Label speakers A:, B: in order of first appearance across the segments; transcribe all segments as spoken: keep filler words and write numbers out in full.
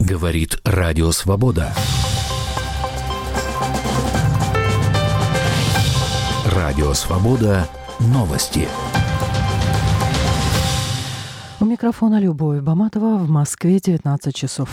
A: Говорит Радио Свобода. Радио Свобода. Новости.
B: У микрофона Любовь Баматова. В Москве девятнадцать часов.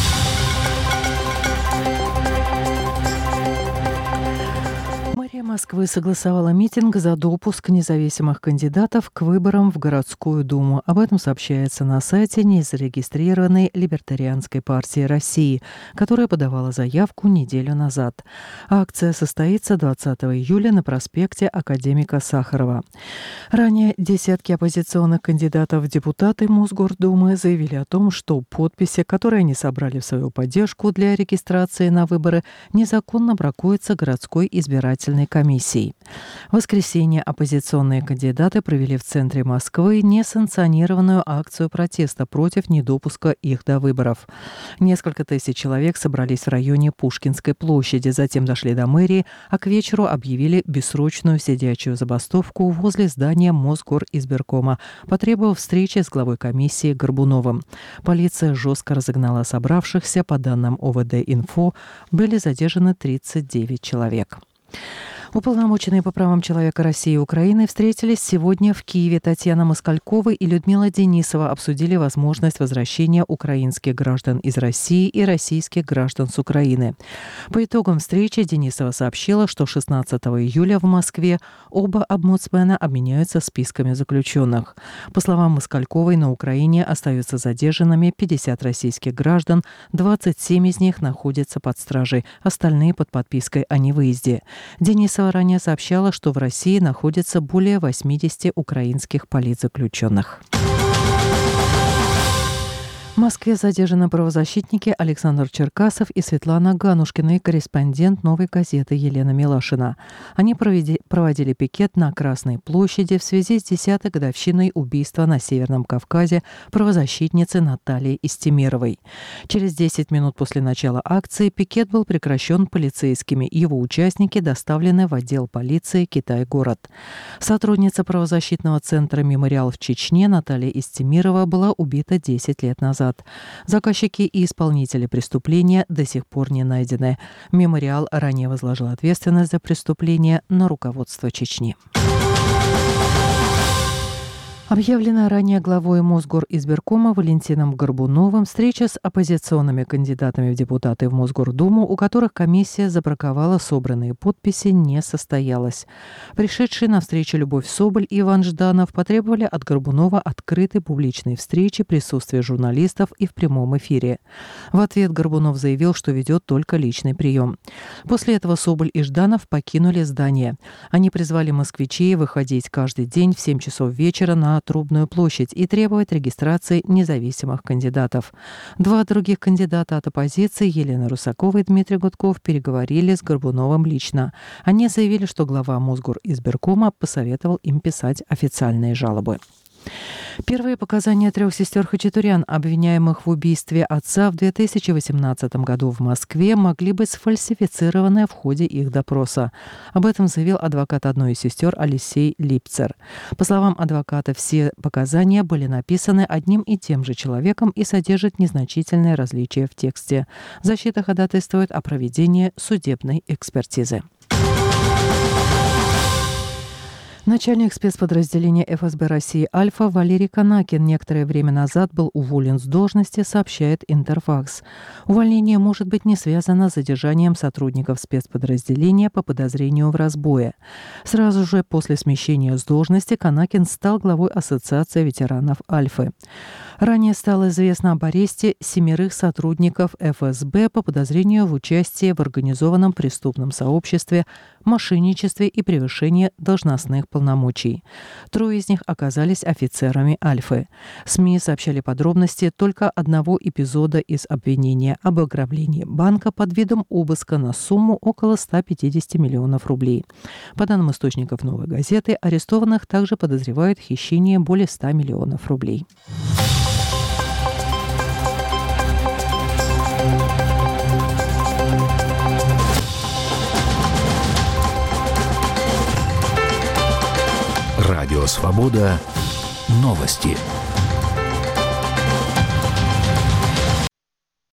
B: Москвы согласовала митинг за допуск независимых кандидатов к выборам в городскую думу. Об этом сообщается на сайте незарегистрированной Либертарианской партии России, которая подавала заявку неделю назад. Акция состоится двадцатого июля на проспекте Академика Сахарова. Ранее десятки оппозиционных кандидатов в депутаты Мосгордумы заявили о том, что подписи, которые они собрали в свою поддержку для регистрации на выборы, незаконно бракуются городской избирательной комиссией. комиссий. В воскресенье оппозиционные кандидаты провели в центре Москвы несанкционированную акцию протеста против недопуска их до выборов. Несколько тысяч человек собрались в районе Пушкинской площади, затем дошли до мэрии, а к вечеру объявили бессрочную сидячую забастовку возле здания Мосгоризбиркома, потребовав встречи с главой комиссии Горбуновым. Полиция жестко разогнала собравшихся. По данным О В Д-Инфо, были задержаны тридцать девять человек. Уполномоченные по правам человека России и Украины встретились сегодня в Киеве. Татьяна Москалькова и Людмила Денисова обсудили возможность возвращения украинских граждан из России и российских граждан с Украины. По итогам встречи Денисова сообщила, что шестнадцатого июля в Москве оба омбудсмена обменяются списками заключенных. По словам Москальковой, на Украине остаются задержанными пятьдесят российских граждан, двадцать семь из них находятся под стражей, остальные под подпиской о невыезде. Денисова ранее сообщала, что в России находится более восьмидесяти украинских политзаключенных. В Москве задержаны правозащитники Александр Черкасов и Светлана Ганушкина и корреспондент «Новой газеты» Елена Милашина. Они проведи, проводили пикет на Красной площади в связи с десятой годовщиной убийства на Северном Кавказе правозащитницы Натальи Истемировой. Через десять минут после начала акции пикет был прекращен полицейскими. Его участники доставлены в отдел полиции «Китай-город». Сотрудница правозащитного центра «Мемориал» в Чечне Наталья Истемирова была убита десять лет назад. Заказчики и исполнители преступления до сих пор не найдены. Мемориал ранее возложил ответственность за преступление на руководство Чечни. Объявленная ранее главой Мосгоризбиркома Валентином Горбуновым встреча с оппозиционными кандидатами в депутаты в Мосгордуму, у которых комиссия забраковала собранные подписи, не состоялась. Пришедшие на встречу Любовь Соболь и Иван Жданов потребовали от Горбунова открытой публичной встречи, присутствия журналистов и в прямом эфире. В ответ Горбунов заявил, что ведет только личный прием. После этого Соболь и Жданов покинули здание. Они призвали москвичей выходить каждый день в семь часов вечера на Трубную площадь и требовать регистрации независимых кандидатов. Два других кандидата от оппозиции, Елена Русакова и Дмитрий Гудков, переговорили с Горбуновым лично. Они заявили, что глава Мосгоризбиркома посоветовал им писать официальные жалобы. Первые показания трех сестер Хачатурян, обвиняемых в убийстве отца в две тысячи восемнадцатом году в Москве, могли быть сфальсифицированы в ходе их допроса. Об этом заявил адвокат одной из сестер Алексей Липцер. По словам адвоката, все показания были написаны одним и тем же человеком и содержат незначительные различия в тексте. Защита ходатайствует о проведении судебной экспертизы. Начальник спецподразделения Эф Эс Бэ России «Альфа» Валерий Канакин некоторое время назад был уволен с должности, сообщает Интерфакс. Увольнение может быть не связано с задержанием сотрудников спецподразделения по подозрению в разбое. Сразу же после смещения с должности Канакин стал главой Ассоциации ветеранов «Альфы». Ранее стало известно об аресте семерых сотрудников Эф Эс Бэ по подозрению в участии в организованном преступном сообществе, мошенничестве и превышении должностных полномочий. Трое из них оказались офицерами «Альфы». СМИ сообщали подробности только одного эпизода из обвинения об ограблении банка под видом обыска на сумму около ста пятидесяти миллионов рублей. По данным источников «Новой газеты», арестованных также подозревают в хищении более ста миллионов рублей.
A: Радио Свобода. Новости.